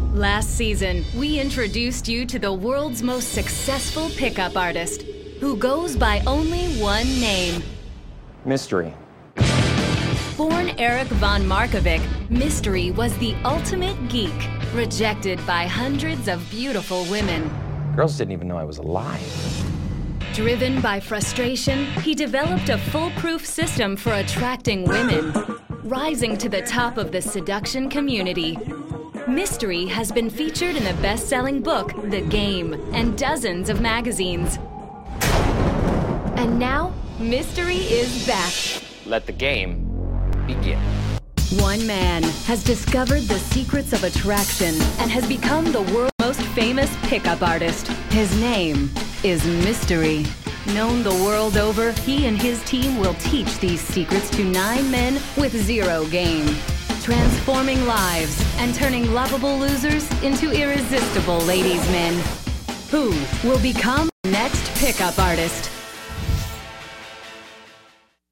Last season, we introduced you to the world's most successful pickup artist, who goes by only one name. Mystery. Born Eric von Markovic, Mystery was the ultimate geek, rejected by hundreds of beautiful women. Girls didn't even know I was alive. Driven by frustration, he developed a foolproof system for attracting women, rising to the top of the seduction community. Mystery has been featured in the best-selling book, The Game, and dozens of magazines. And now, Mystery is back. Let the game begin. One man has discovered the secrets of attraction and has become the world's most famous pickup artist. His name is Mystery. Known the world over, he and his team will teach these secrets to 9 men with 0 game, transforming lives and turning lovable losers into irresistible ladies' men. Who will become the next pickup artist?